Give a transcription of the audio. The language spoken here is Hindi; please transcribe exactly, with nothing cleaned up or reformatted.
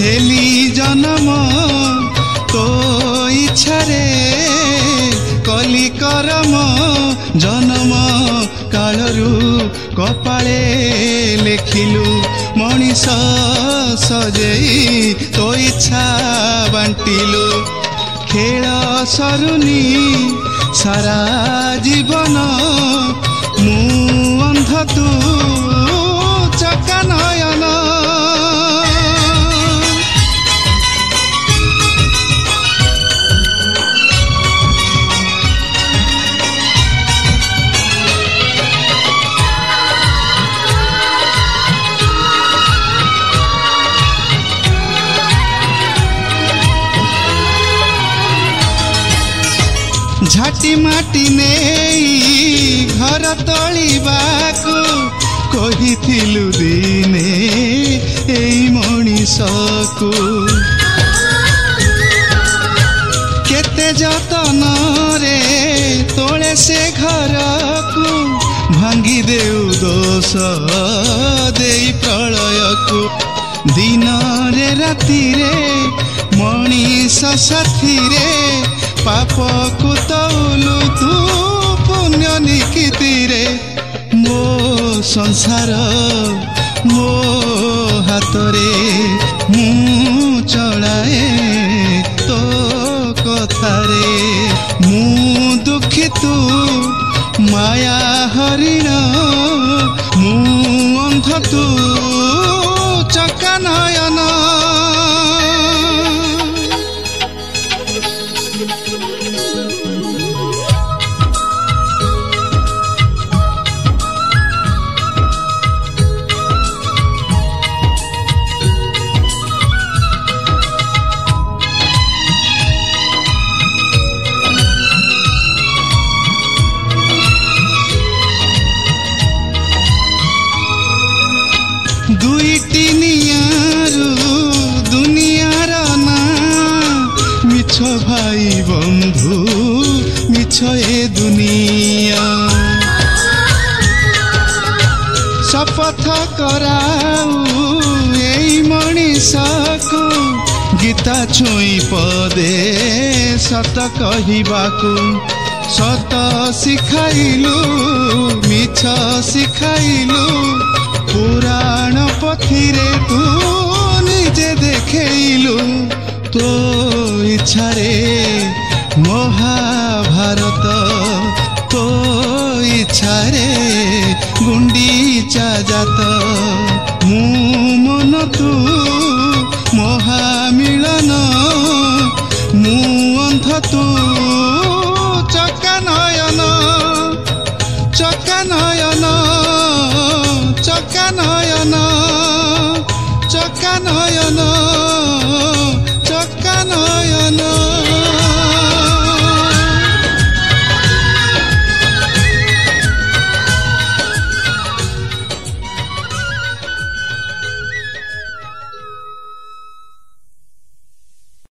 हेली जन्म तो इच्छा रे कली करम जन्म कालरू कपाळे लेखिलु मनीष सजेई तो इच्छा बांटिलु खेल सरुनी सारा जीवन मु अंध तू चका नयन झाटी माटी नहीं घर तोलिबाकू कहिथिलु दिने एई मनीषकू केते जतन रे तोले से घर को भांगी देउ दोष देई प्रलय को दिन रे राति रे मनीष साथी रे पाप को तौलु तू पुण्य निकिति रे मो संसार मो हाथ रे मु चलाए तो कथा रे मु दुखी तू माया हरिण मु अंध तू चका नयन दुईटी नियारू दुनियार ना मिछ भाई बंधु मिछ ए दुनिया शपथ कराऊ एई मनीष को गीता छुई पदे सत कहिबाकू सत शिखाइलु मिछ शिखाइलु पुराण पथी रे तू निजे देखेलु तो इच्छा रे महाभारत तो इच्छा रे गुंडीचा जात मु मन तू महामिलन मु अंध तू चका नयन चका नयन चका नयन